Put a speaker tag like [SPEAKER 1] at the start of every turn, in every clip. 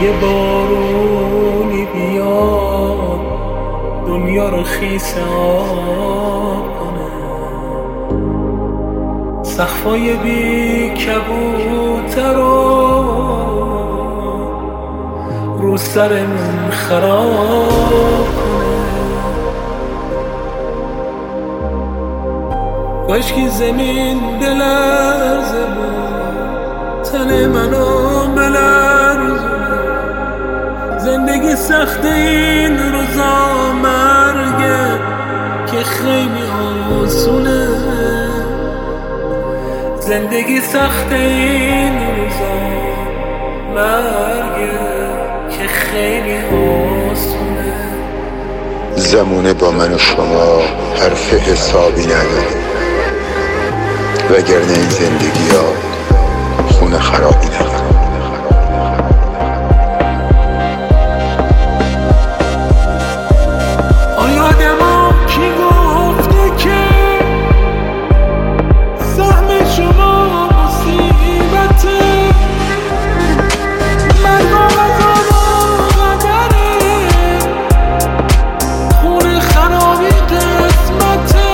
[SPEAKER 1] یه بارونی بیاد دنیا رو خیسه کنه، سقفای بی کبوتر رو سرمون خراب کنه. کاشکی زمین بلرزه تن منو بلرزه، زندگی سخت این روزا مرگه که خیلی آسونه، زندگی سخت این روزا مرگه که خیلی آسونه.
[SPEAKER 2] زمونه با من و شما حرف حسابی نداره، وگرنه این زندگی ها خونه خرابی نداره.
[SPEAKER 1] آیادما کی گفته که سهم شما مصیبته، مرگ و قدره، خونه خرابی قسمته.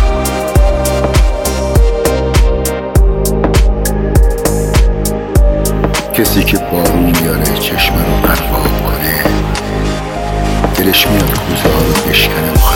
[SPEAKER 2] کسی که بارون میاره چشم رو قرباب کنه، دلش میاد کوزه ها رو بشکنه.